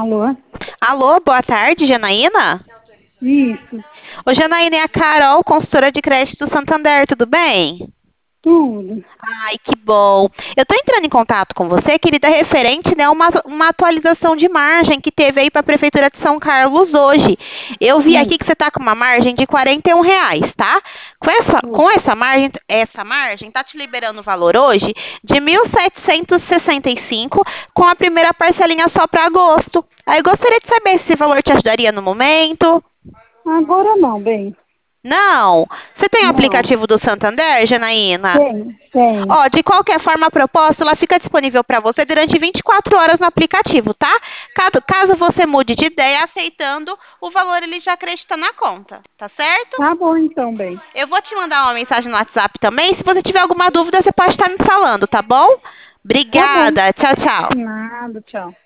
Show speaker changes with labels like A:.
A: Alô?
B: Alô, boa tarde, Janaína?
A: Isso,
B: Ô, Janaína, é a Carol, consultora de crédito do Santander, tudo bem?
A: tudo.
B: Ai, que bom. Eu estou entrando em contato com você, querida, referente, né, uma atualização de margem que teve aí para a Prefeitura de São Carlos hoje. Eu vi
A: Hum,
B: aqui que você está com uma margem de R$ 41, tá? Com
A: isso.
B: essa margem tá te liberando o valor hoje de 1.765, com a primeira parcelinha só para agosto. Aí eu gostaria de saber se esse valor te ajudaria no momento.
A: Agora não, bem.
B: Não. Você tem o
A: Não.
B: aplicativo do Santander, Janaína?
A: Tem.
B: Ó, de qualquer forma, a proposta ela fica disponível para você durante 24 horas no aplicativo, tá? Caso você mude de ideia, aceitando, o valor ele já acredita na conta, tá certo?
A: Tá bom então, bem.
B: Eu vou te mandar uma mensagem no WhatsApp também. Se você tiver alguma dúvida, você pode estar me falando, tá bom?
A: Tá bom.
B: Obrigada. Tchau, tchau.
A: Nada, tchau.